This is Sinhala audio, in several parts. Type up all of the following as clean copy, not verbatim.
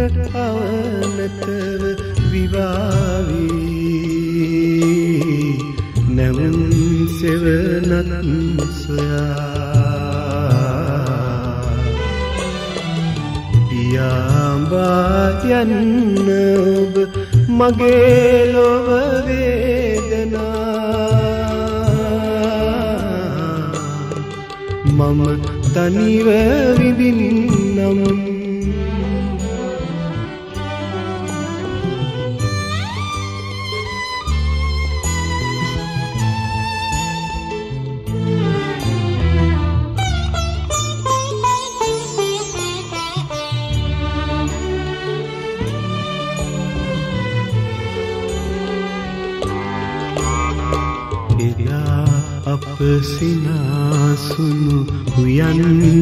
අවනතව විවාවී නැවුම් සෙවනත් සොයා පියාඹා යන්න ඔබ මගේ ලොව වේදනා මම තනිව විඳින්නම් අප සිනාසුණු උයන්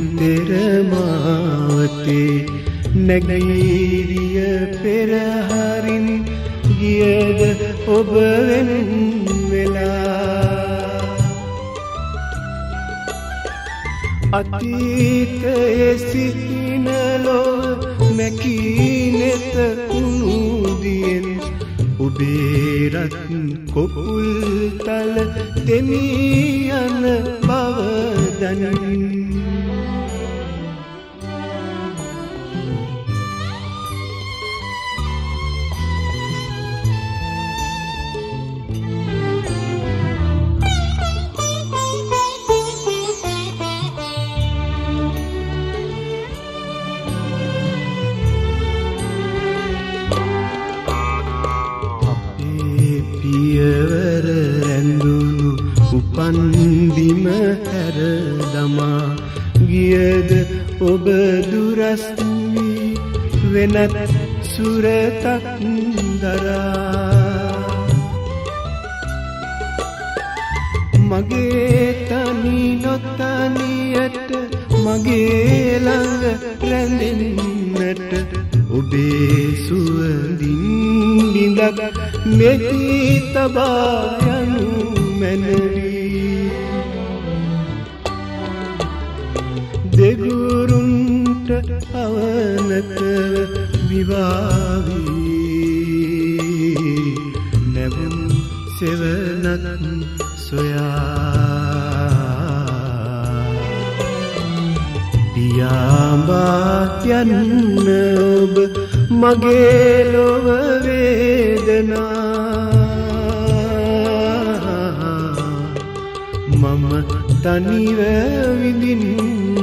තෙරමාවතේ නැගීරිය පෙරහරින් ගියද ඔබ වෙන් වෙලා අතීතයේ සිටින ලොව මැකී නෙත උණුදියෙන් ඔබේ රත් කොපුල් තල දෙමී යන බව දනින් පියවර රැඳුණු උපන්දිම හැර දමා ගියද ඔබ දුරස් වී වෙනත් සුරතක් දරා මගේ තනි නොතනියට මගේ ළඟ රැඳෙන්නට ඔබේ සුවඳින් බිඳක් මෙහි තබා යනු මැනවි දෙගුරුන්ට අවනතව විවාවී නැවුම් සෙවනත් සොයා පියාඹා යන්න ඔබ මගේ ලොව වේදනා මම තනිව විඳින්නම්